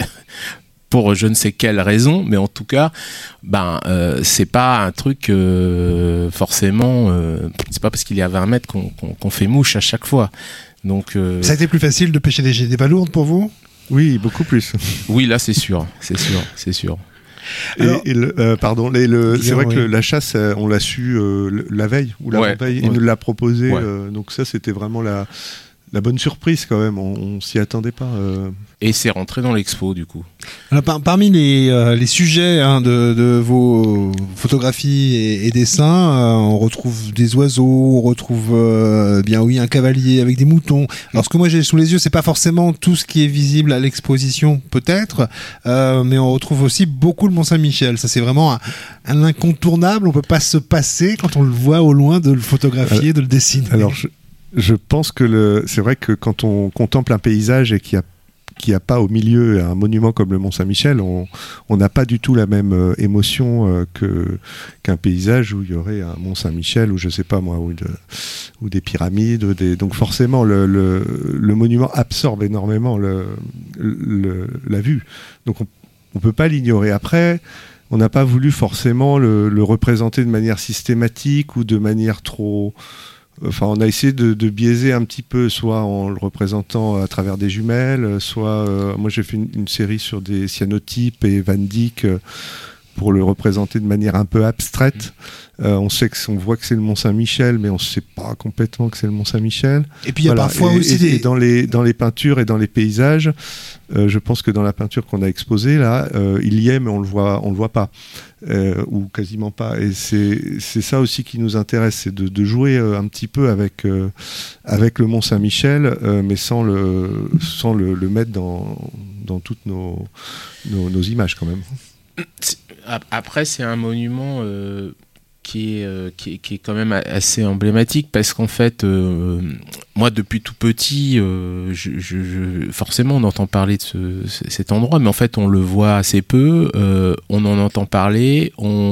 pour je ne sais quelle raison, mais en tout cas, ben euh, c'est pas un truc euh, forcément, euh, c'est pas parce qu'il est à vingt mètres qu'on qu'on, qu'on fait mouche à chaque fois. Donc euh, Ça a été plus facile de pêcher des, des palourdes pour vous? Oui, beaucoup plus. oui, là c'est sûr, c'est sûr, c'est sûr. Et, Alors- et le, euh, pardon, les- le- c'est Bien, vrai oui. que le- la chasse, euh, on l'a su euh, le- la veille ou la Ouais, veille, il ouais. nous l'a proposé. Ouais. euh, donc ça, c'était vraiment la, la bonne surprise quand même. On, on s'y attendait pas. euh. Et c'est rentré dans l'expo du coup. Alors, par- parmi les, euh, les sujets hein, de, de vos photographies et, et dessins, euh, on retrouve des oiseaux, on retrouve euh, bien oui un cavalier avec des moutons. Alors ce que moi j'ai sous les yeux, c'est pas forcément tout ce qui est visible à l'exposition peut-être, euh, mais on retrouve aussi beaucoup le Mont-Saint-Michel. Ça c'est vraiment un, un incontournable. On peut pas se passer quand on le voit au loin de le photographier, de le dessiner. Alors, je, je pense que le, c'est vrai que quand on contemple un paysage et qu'il y a qu'il n'y a pas au milieu un monument comme le Mont-Saint-Michel, on on n'a pas du tout la même euh, émotion euh, que qu'un paysage où il y aurait un Mont-Saint-Michel ou je sais pas moi ou, de, ou des pyramides ou des donc forcément le, le, le monument absorbe énormément le, le la vue, donc on on peut pas l'ignorer. Après, on n'a pas voulu forcément le, le représenter de manière systématique ou de manière trop enfin, on a essayé de, de biaiser un petit peu, soit en le représentant à travers des jumelles, soit euh, moi j'ai fait une, une série sur des cyanotypes et Van Dyck euh, pour le représenter de manière un peu abstraite. Euh, on sait que on voit que c'est le Mont Saint-Michel, mais on ne sait pas complètement que c'est le Mont Saint-Michel. Et puis il y a Voilà. parfois et, aussi et, des... et dans les dans les peintures et dans les paysages, euh, je pense que dans la peinture qu'on a exposée là, euh, il y est, mais on le voit on le voit pas. Euh, ou quasiment pas, et c'est c'est ça aussi qui nous intéresse, c'est de, de jouer euh, un petit peu avec euh, avec le Mont Saint-Michel, euh, mais sans le sans le, le mettre dans dans toutes nos nos, nos images quand même. Après, c'est un monument euh, qui, est, euh, qui, est, qui est quand même assez emblématique parce qu'en fait, euh, moi, depuis tout petit, euh, je, je, je, forcément, on entend parler de ce, cet endroit, mais en fait, on le voit assez peu. Euh, on en entend parler. On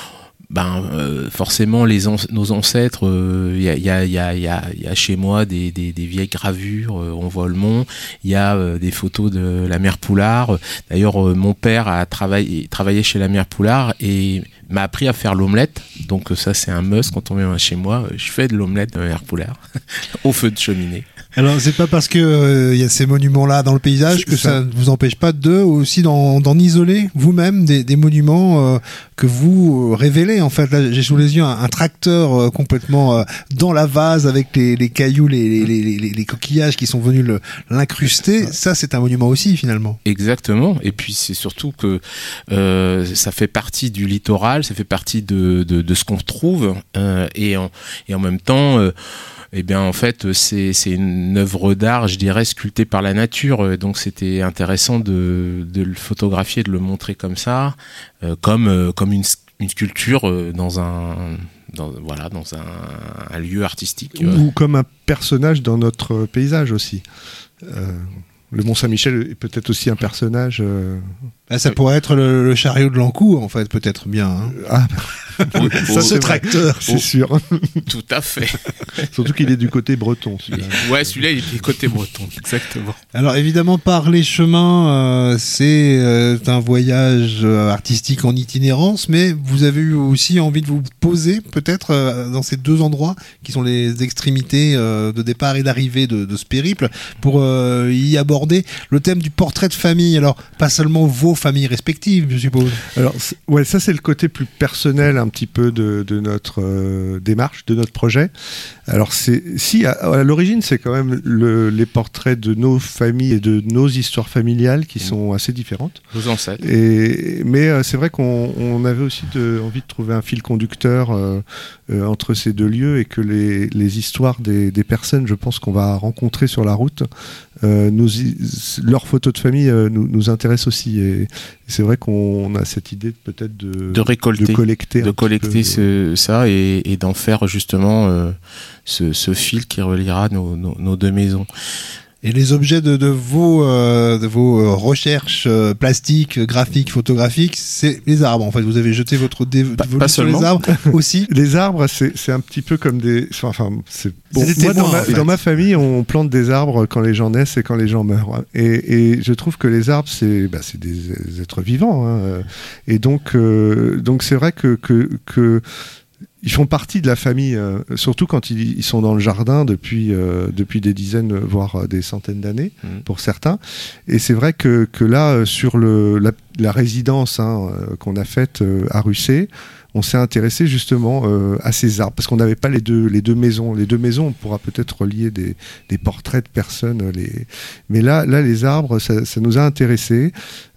Ben, euh, forcément, les an- nos ancêtres, il euh, y, y, a, y, a, y, a, y a chez moi des, des, des vieilles gravures, euh, on voit le mont, il y a euh, des photos de la mère Poulard. D'ailleurs, euh, mon père a travaillé, travaillé chez la mère Poulard et m'a appris à faire l'omelette. Donc ça, c'est un must. Quand on vient chez moi, je fais de l'omelette de la mère Poulard au feu de cheminée. Alors, c'est pas parce que il euh, y a ces monuments-là dans le paysage C'est que ça. ça ne vous empêche pas de aussi d'en, d'en isoler vous-même des, des monuments euh, que vous euh, révélez. En fait, là, j'ai sous les yeux un, un tracteur euh, complètement euh, dans la vase avec les, les cailloux, les, les, les, les, les coquillages qui sont venus le, l'incruster. Ça, c'est un monument aussi, finalement. Exactement. Et puis, c'est surtout que euh, ça fait partie du littoral, ça fait partie de, de, de ce qu'on trouve. Euh, et, en, et en même temps... Euh, Eh bien, en fait, c'est, c'est une œuvre d'art, je dirais, sculptée par la nature. Donc, c'était intéressant de, de le photographier, de le montrer comme ça, euh, comme, euh, comme une, une sculpture euh, dans un, dans, voilà, dans un, un lieu artistique. Euh. Ou comme un personnage dans notre paysage aussi. Euh, le Mont Saint-Michel est peut-être aussi un personnage. Euh... Là, ça pourrait être le, le chariot de l'Ankou, en fait, peut-être bien. Hein. Ah, Oui, ça, ce tracteur, c'est sûr. Tout à fait. Surtout qu'il est du côté breton, celui-là. Ouais, celui-là, il est côté breton, exactement. Alors évidemment, par les chemins, euh, c'est euh, un voyage euh, artistique en itinérance, mais vous avez eu aussi envie de vous poser peut-être euh, dans ces deux endroits qui sont les extrémités euh, de départ et d'arrivée de, de ce périple pour euh, y aborder le thème du portrait de famille. Alors pas seulement vos familles respectives, je suppose. Alors ouais, ça c'est le côté plus personnel un petit peu de, de notre euh, démarche, de notre projet. Alors c'est si à, à l'origine c'est quand même le, les portraits de nos familles et de nos histoires familiales qui sont assez différentes. Vos ancêtres. Et mais euh, c'est vrai qu'on on avait aussi de, envie de trouver un fil conducteur euh, euh, entre ces deux lieux et que les, les histoires des, des personnes, je pense qu'on va rencontrer sur la route, euh, nous, leurs photos de famille euh, nous, nous intéressent aussi. Et, et c'est vrai qu'on a cette idée peut-être de, de récolter, de collecter, de collecter ce, ça et, et d'en faire justement euh, ce, ce fil qui reliera nos, nos, nos deux maisons. Et les objets de, de vos, euh, de vos euh, recherches euh, plastiques, graphiques, photographiques, c'est les arbres. En fait, vous avez jeté votre dévolu pas sur seulement. les arbres aussi. Les arbres, c'est, c'est un petit peu comme des. Enfin, c'est. Bon, C'est des moi, témoins, dans, ma, en fait. dans ma famille, on plante des arbres quand les gens naissent et quand les gens meurent. Et, et je trouve que les arbres, c'est, bah, c'est des, des êtres vivants. Hein. Et donc, euh, donc, c'est vrai que que, que ils font partie de la famille, euh, surtout quand ils, ils sont dans le jardin depuis, euh, depuis des dizaines, voire des centaines d'années, mmh. pour certains. Et c'est vrai que, que là, sur le, la, la résidence hein, euh, qu'on a faite euh, à Russé, on s'est intéressé justement euh, à ces arbres, parce qu'on n'avait pas les deux, les deux maisons. Les deux maisons, on pourra peut-être relier des, des portraits de personnes. Les... Mais là, là, les arbres, ça, ça nous a intéressés.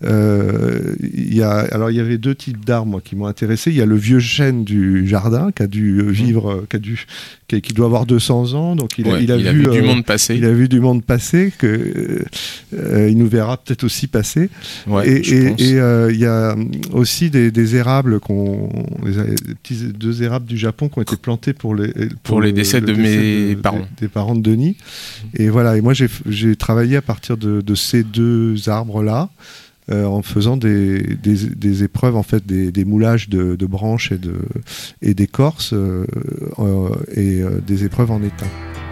Euh, y a, alors, il y avait deux types d'arbres moi, qui m'ont intéressé. Il y a le vieux chêne du jardin, qui a dû vivre, mmh. qui, a dû, qui, qui doit avoir deux cents ans. Donc, il a, ouais, il a, il vu, a vu euh, du monde passer. Il a vu du monde passer, que euh, il nous verra peut-être aussi passer. Ouais, et je et, pense. et euh, il y a aussi des, des érables qu'on... Les, les petits deux érables du Japon qui ont été plantés pour les pour, pour les le, décès le de décès mes de, parents des, des parents de Denis. Et voilà, et moi j'ai j'ai travaillé à partir de, de ces deux arbres là euh, en faisant des, des, des épreuves en fait des, des moulages de, de branches et de et d'écorces euh, euh, et euh, des épreuves en étain.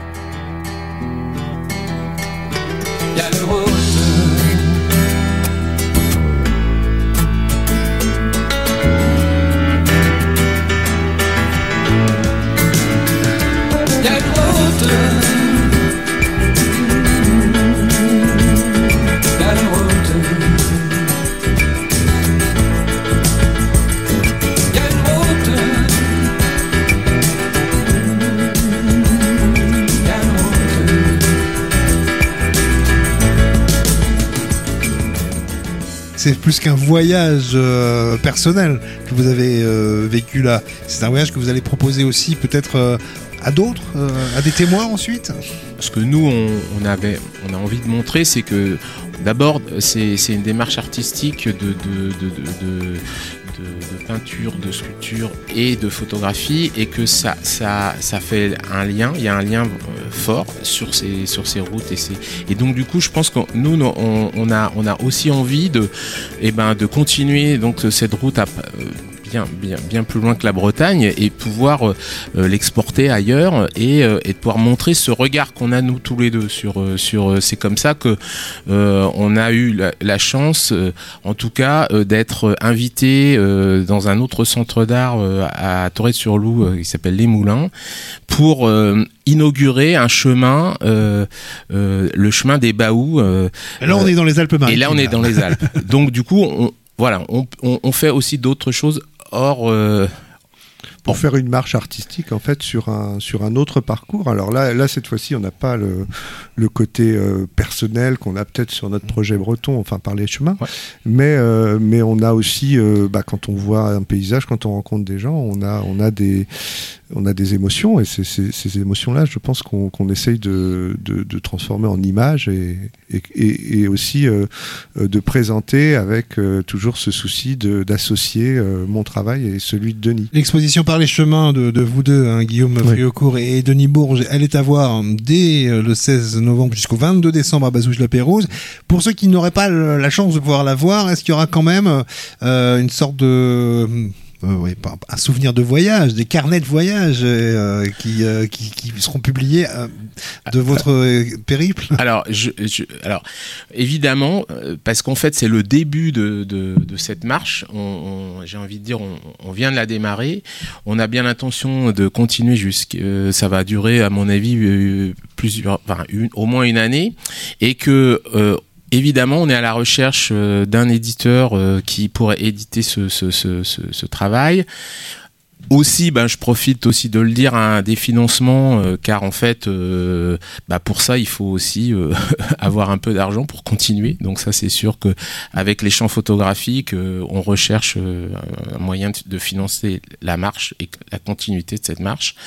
Il y a le rose. Il y a une c'est plus qu'un voyage euh, personnel que vous avez euh, vécu là. C'est un voyage que vous allez proposer aussi peut-être euh, à d'autres, euh, à des témoins ensuite. Ce que nous, on, on, avait, on a envie de montrer, c'est que d'abord, c'est, c'est une démarche artistique de, de, de, de, de, de, de peinture, de sculpture et de photographie, et que ça, ça, ça fait un lien, il y a un lien fort sur ces, sur ces routes. Et, ces... et donc, du coup, je pense que nous, on, on, a, on a aussi envie de, eh ben, de continuer donc, cette route à... Euh, Bien, bien, bien plus loin que la Bretagne et pouvoir euh, l'exporter ailleurs et, euh, et de pouvoir montrer ce regard qu'on a nous tous les deux sur, euh, sur euh, c'est comme ça que euh, on a eu la, la chance euh, en tout cas euh, d'être invité euh, dans un autre centre d'art euh, à Torret-sur-Loup euh, qui s'appelle Les Moulins pour euh, inaugurer un chemin, euh, euh, le chemin des Baous. Euh, et là on est dans les Alpes-Maritimes. Et là on est dans les Alpes. Donc du coup on, voilà, on, on, on fait aussi d'autres choses. Or, euh, pour bon. faire une marche artistique en fait sur un sur un autre parcours. Alors là, là cette fois-ci, on n'a pas le le côté euh, personnel qu'on a peut-être sur notre projet breton, enfin par les chemins, ouais. mais euh, mais on a aussi, euh, bah, quand on voit un paysage, quand on rencontre des gens, on a on a des on a des émotions et c'est, c'est, ces émotions-là, je pense qu'on, qu'on essaye de, de, de transformer en images et, et, et, et aussi euh, de présenter avec euh, toujours ce souci de, d'associer euh, mon travail et celui de Denis. L'exposition Par les chemins de, de vous deux, hein, Guillaume oui. Friocourt et Denis Bourges, elle est à voir dès le seize novembre jusqu'au vingt-deux décembre à Bazouges-la-Pérouse. Pour ceux qui n'auraient pas la chance de pouvoir la voir, est-ce qu'il y aura quand même euh, une sorte de... Euh, oui, un souvenir de voyage, des carnets de voyage euh, qui, euh, qui qui seront publiés euh, de votre euh, périple. Alors, je, je, alors évidemment, euh, parce qu'en fait c'est le début de de, de cette marche. On, on, j'ai envie de dire, on, on vient de la démarrer. On a bien l'intention de continuer jusqu'à. Euh, ça va durer, à mon avis, euh, plusieurs, enfin, une, au moins une année, et que euh, évidemment, on est à la recherche euh, d'un éditeur euh, qui pourrait éditer ce, ce, ce, ce, ce travail. Aussi, ben, je profite aussi de le dire, hein, des financements, euh, car en fait, euh, bah, pour ça, il faut aussi euh, avoir un peu d'argent pour continuer. Donc ça, c'est sûr que avec les champs photographiques, euh, on recherche euh, un moyen de financer la marche et la continuité de cette marche.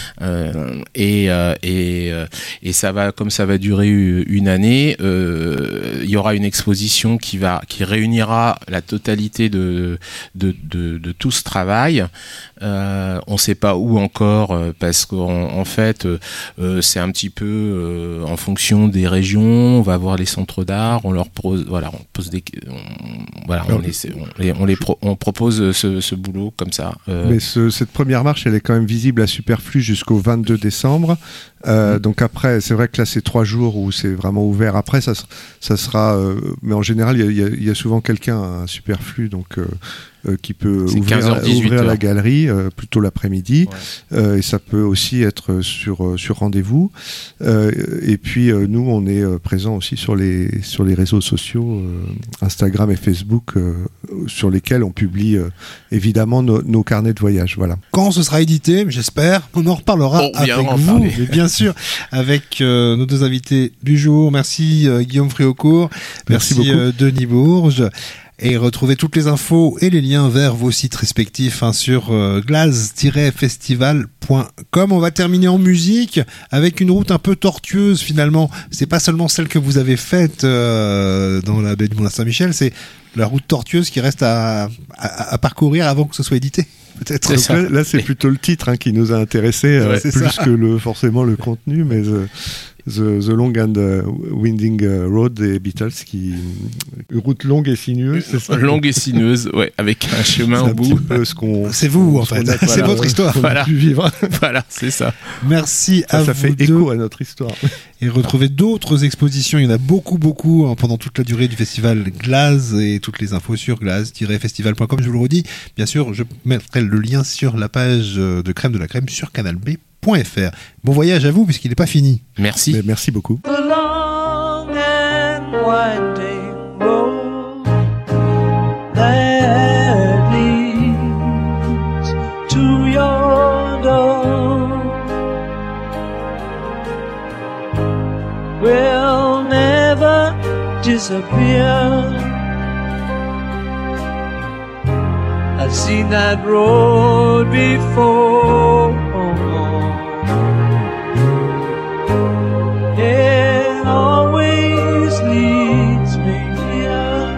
Euh, et, euh, et, euh, et ça va, comme ça va durer une année, euh, il y aura une exposition qui va, qui réunira la totalité de de de, de tout ce travail. Euh, on ne sait pas où encore euh, parce qu'en en fait euh, c'est un petit peu euh, en fonction des régions. On va voir les centres d'art, on leur pose, voilà, on pose des, on, voilà, on, les, on, les, on les pro, on propose ce, ce boulot comme ça. Euh. Mais ce, cette première marche, elle est quand même visible à Superflu jusqu'au vingt-deux décembre. Euh, mmh. Donc après, c'est vrai que là c'est trois jours où c'est vraiment ouvert. Après, ça, ça sera, euh, mais en général, il y, y, y a souvent quelqu'un à Superflu, donc. Euh, Euh, qui peut c'est ouvrir, quinze heures, ouvrir la galerie euh, plutôt l'après-midi, ouais. euh, et ça peut aussi être sur sur rendez-vous. Euh, et puis euh, nous, on est euh, présents aussi sur les sur les réseaux sociaux, euh, Instagram et Facebook, euh, sur lesquels on publie euh, évidemment no, nos carnets de voyage. Voilà. Quand ce sera édité, j'espère, on en reparlera oh, avec vous, mais bien sûr, avec euh, nos deux invités du jour. Merci euh, Guillaume Friocourt, merci, merci euh, Denis Bourges. Et retrouvez toutes les infos et les liens vers vos sites respectifs hein, sur euh, glaz tiret festival point com. On va terminer en musique avec une route un peu tortueuse finalement. C'est pas seulement celle que vous avez faite euh, dans la baie du Mont-Saint-Michel, c'est la route tortueuse qui reste à, à, à parcourir avant que ce soit édité. Peut-être. Donc là, là, c'est plutôt le titre hein, qui nous a intéressés, ouais, euh, plus ça. que le, forcément le contenu, mais euh, The, the Long and uh, Winding uh, Road des Beatles, qui une route longue et sinueuse, c'est ça? Longue et sinueuse, ouais, avec un chemin c'est au un bout. Peu ce qu'on, c'est vous, en fait. A, c'est voilà, votre histoire. Voilà. Pu vivre. Voilà, c'est ça. Merci ça, à ça vous fait deux. écho à notre histoire. Et retrouvez d'autres expositions. Il y en a beaucoup, beaucoup hein, pendant toute la durée du festival Glaz, et toutes les infos sur glaz tiret festival point com. Je vous le redis. Bien sûr, je mettrai le lien sur la page de Crème de la Crème sur canal b point f r. Bon voyage à vous puisqu'il n'est pas fini. Merci. Mais merci beaucoup. The long and winding road that leads to your door will never disappear I've seen that road before. It always leads me here.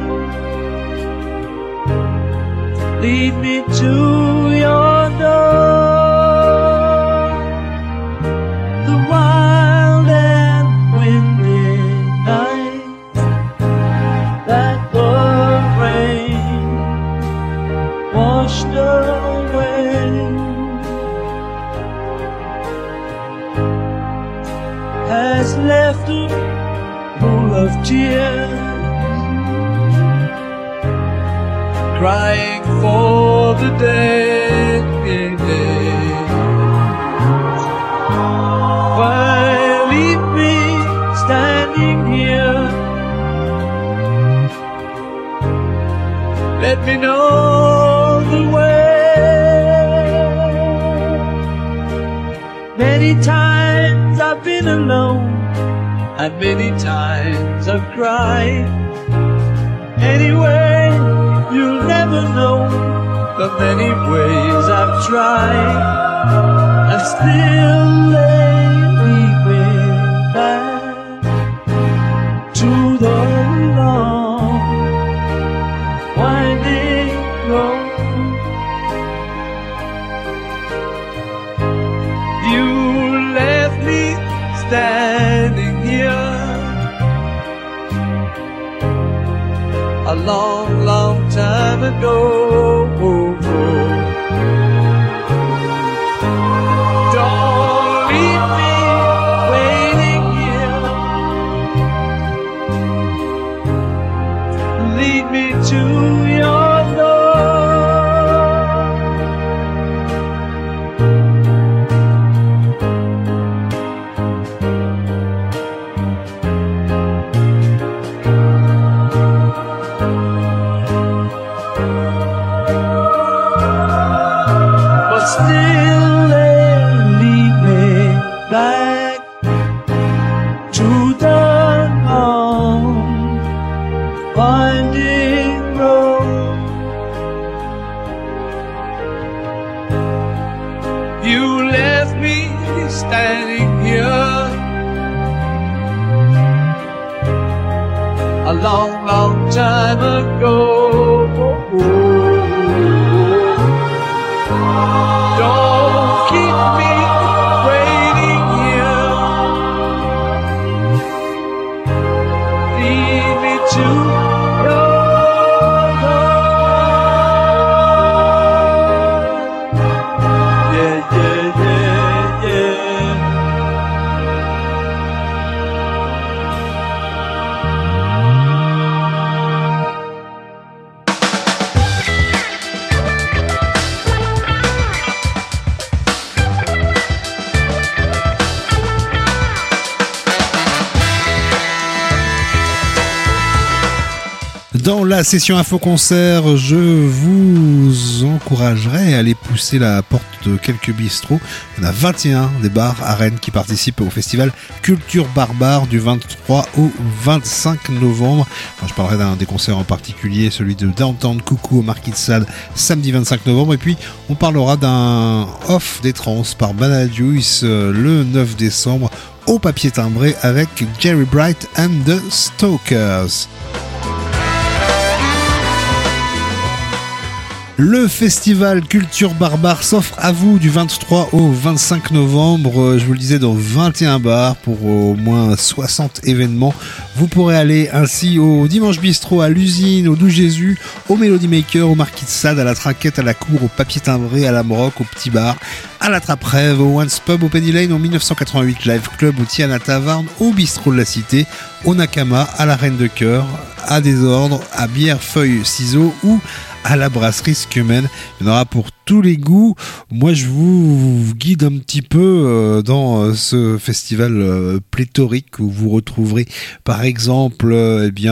Lead me to your door. The wild and windy night that the rain washed away has left a pool of tears, crying for the day. Why leave me standing here? Let me know the way. Many times I've been alone, and many times I've cried. Anyway, you'll never know the many ways I've tried, and still they lead me back to the long winding road. You left me standing here a long, long time ago. Don't leave me waiting here. Lead me to your still they lead me back to the long winding road. You left me standing here a long, long time ago. Don't keep me waiting here. Lead me to your door. Yeah, yeah, yeah, yeah. Dans la session info-concert, je vous encouragerai à aller pousser la porte de quelques bistrots. Il y en a vingt et un des bars à Rennes qui participent au festival Culture Barbare du vingt-trois au vingt-cinq novembre. Enfin, je parlerai d'un des concerts en particulier, celui de Downtown Coucou au Marquis de Sade, samedi vingt-cinq novembre. Et puis, on parlera d'un off des trans par Banana Juice le neuf décembre au papier timbré avec Jerry Bright and the Stokers. Le festival Culture Barbare s'offre à vous du vingt-trois au vingt-cinq novembre. Je vous le disais, dans vingt et un bars pour au moins soixante événements. Vous pourrez aller ainsi au Dimanche Bistrot, à l'Usine, au Doux Jésus, au Melody Maker, au Marquis de Sade, à la Traquette, à la Cour, au Papier Timbré, à la Maroc, au Petit Bar, à la Trappe-Rêve, au Once Pub, au Penny Lane, au mille neuf cent quatre-vingt-huit Live Club, au Tiana Taverne, au Bistrot de la Cité, au Nakama, à la Reine de Cœur, à Désordre, à Bière, Feuille, Ciseaux ou à la brasserie Scumen. Il y en aura pour tous les goûts. Moi, je vous guide un petit peu euh, dans euh, ce festival euh, pléthorique où vous retrouverez, par exemple, euh, eh bien,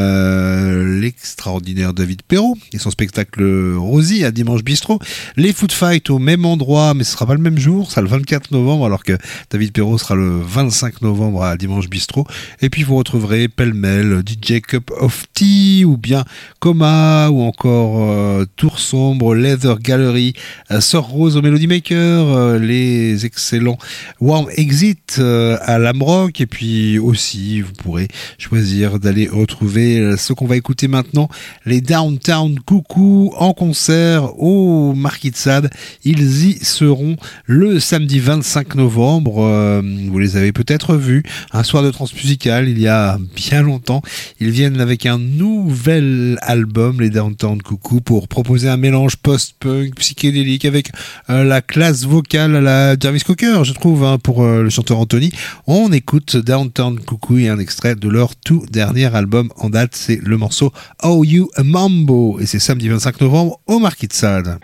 euh, l'extraordinaire David Perrault et son spectacle Rosie à Dimanche Bistrot, les Food Fight au même endroit, mais ce sera pas le même jour, ça le vingt-quatre novembre, alors que David Perrault sera le vingt-cinq novembre à Dimanche Bistrot. Et puis vous retrouverez pêle-mêle D J Cup of Tea ou bien Coma ou encore euh, Tour Sombre, Leather Gallery, euh, Sœur Rose au Melody Maker, euh, les excellents Warm Exit euh, à l'Amrock, et puis aussi vous pourrez choisir d'aller retrouver ce qu'on va écouter maintenant, les Downtown Coucou en concert au Marquis de Sade. Ils y seront le samedi vingt-cinq novembre. Euh, vous les avez peut-être vus un soir de transmusicale il y a bien longtemps. Ils viennent avec un nouvel album, les Downtown Coucou, pour proposer un mélange post-punk psychédélique avec euh, la classe vocale à la Jarvis Cocker, je trouve, hein, pour euh, le chanteur Anthony. On écoute Downtown Coucou et un extrait de leur tout dernier album en date, c'est le morceau Oh You a Mambo, et c'est samedi vingt-cinq novembre au Marquis de Sade.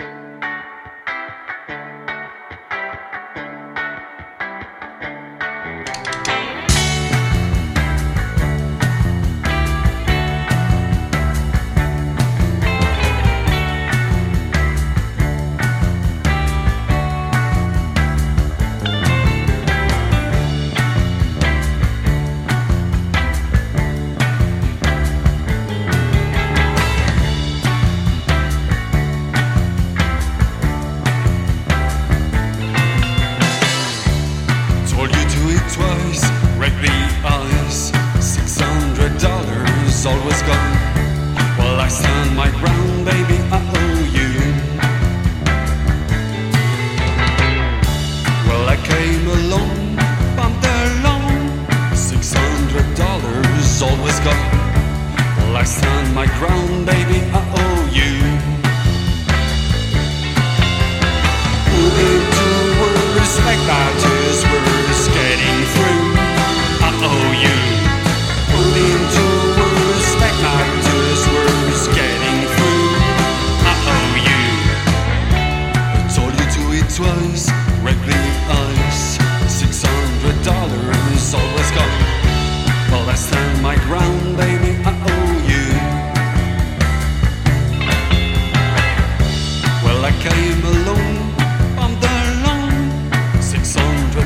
Came alone on the lawn, six hundred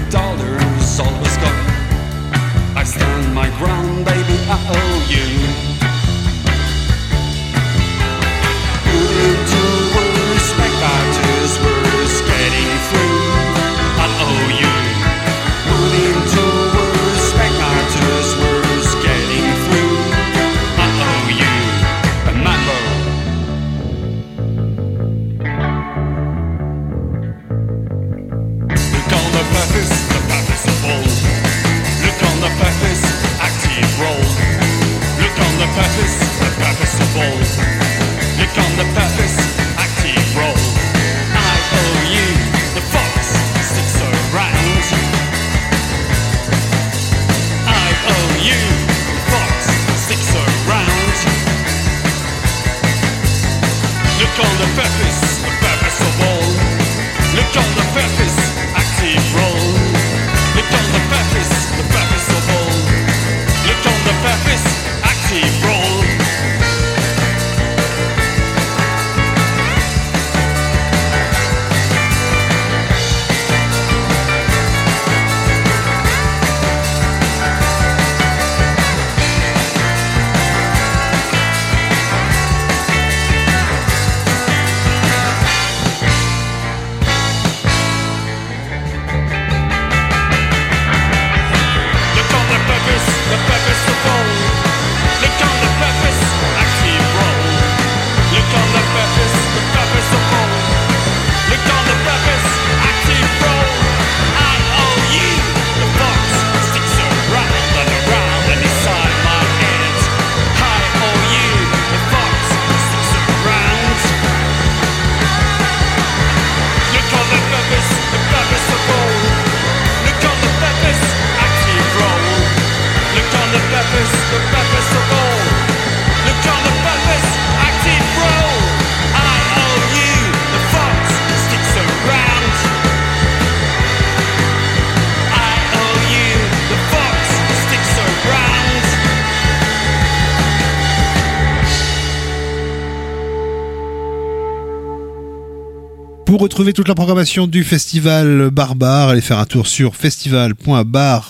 Pour retrouver toute la programmation du festival Barbare, allez faire un tour sur festival point bar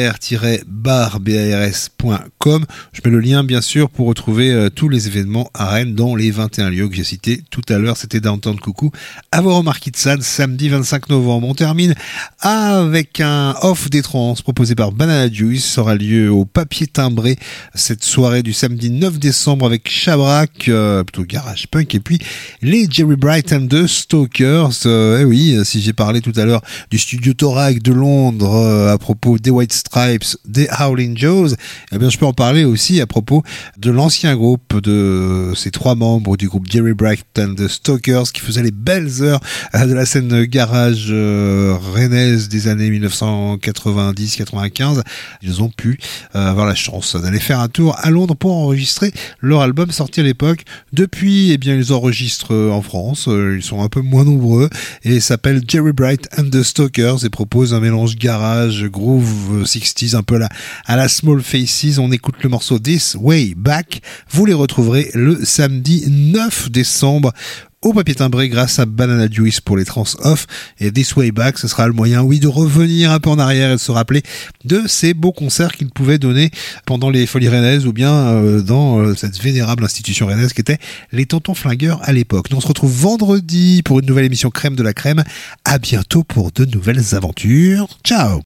point com. Je mets le lien bien sûr pour retrouver euh, tous les événements à Rennes dans les vingt et un lieux que j'ai cités tout à l'heure. C'était Downtown Coucou à voir au Marquis de Sade samedi vingt-cinq novembre. On termine avec un off des trans proposé par Banana Juice. Ça aura lieu au Papier Timbré cette soirée du samedi neuf décembre avec Chabrak, euh, plutôt garage punk, et puis les Jerry Bright and the Stalkers. Euh, eh oui, si j'ai parlé tout à l'heure du studio Thorac de Londres euh, à propos des White Stripes, des Howling Joes, eh bien je peux en parler aussi à propos de l'ancien groupe de ces trois membres du groupe Jerry Bright and the Stalkers qui faisaient les belles heures euh, de la scène garage euh, rennaise des années mille neuf cent quatre-vingt-dix quatre-vingt-quinze. Ils ont pu euh, avoir la chance d'aller faire un tour à Londres pour enregistrer leur album sorti à l'époque. Depuis, eh bien, ils enregistrent en France. Ils sont un peu moins nombreux et s'appellent Jerry Bright and the Stalkers et proposent un mélange garage, groove sixties, un peu à la, à la Small Faces. On écoute le morceau This Way Back. Vous les retrouverez le samedi neuf décembre au Papier Timbré grâce à Banana Juice pour les trans off, et This Way Back, ce sera le moyen, oui, de revenir un peu en arrière et de se rappeler de ces beaux concerts qu'ils pouvaient donner pendant les Folies Rennaises ou bien euh, dans euh, cette vénérable institution rennaise qui était les Tontons Flingueurs à l'époque. Nous on se retrouve vendredi pour une nouvelle émission Crème de la Crème. À bientôt pour de nouvelles aventures. Ciao.